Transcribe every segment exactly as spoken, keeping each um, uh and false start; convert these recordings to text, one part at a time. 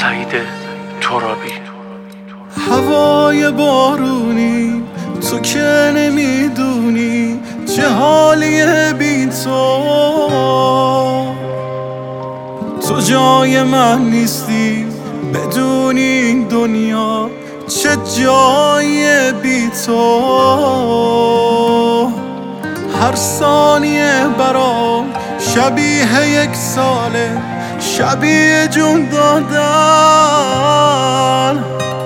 سعید ترابی. هوای بارونی تو که نمیدونی چه حالیه بی تو، تو جای من نیستی بدون این دنیا چه جای بی تو. هر ثانیه برام شبیه یک ساله، شبیه جون دادن،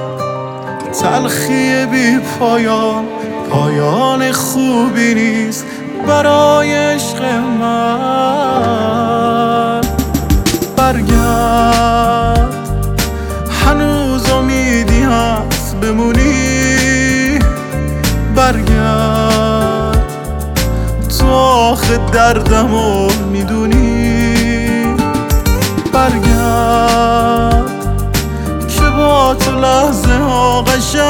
تلخی بی پایان، پایان خوبی نیست برای عشق من. برگرد هنوز امیدی هست بمونی، برگرد تو آخه دردمو میدونی، برگرد که با تو لحظه ها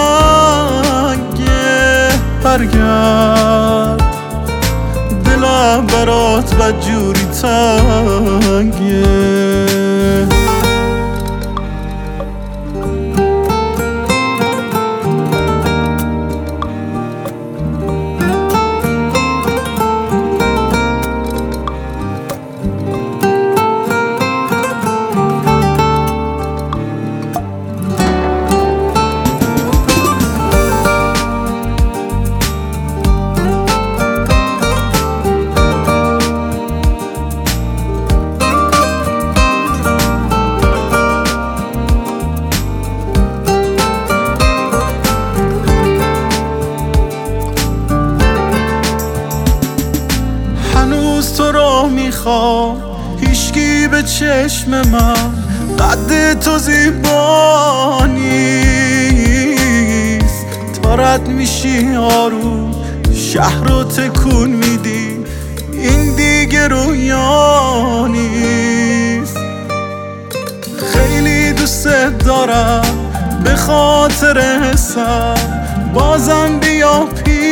قشنگه، برگرد دلم برات بدجوری تنگه. تو رو میخوام هیشگی به چشم من قد تو زیبا نیست، تا رد میشی آروم شهر رو تکون میدی این دیگه رویا نیست. خیلی دوست دارم به خاطر حسم بازم بیا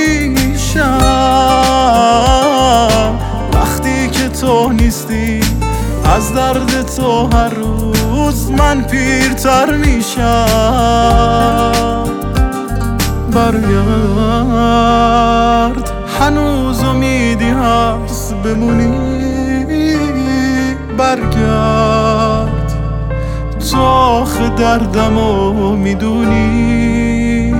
پیشم، تو نیستی از درد تو هر روز من پیرتر میشم. برگرد هنوز امیدی هست بمونی، برگرد تو آخه دردمو میدونی،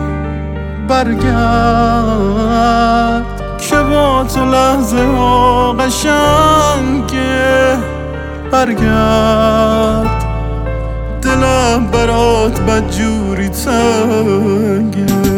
برگرد که با تو لحظه ها قشنگه، برگرد دلم برات بدجوری تنگه.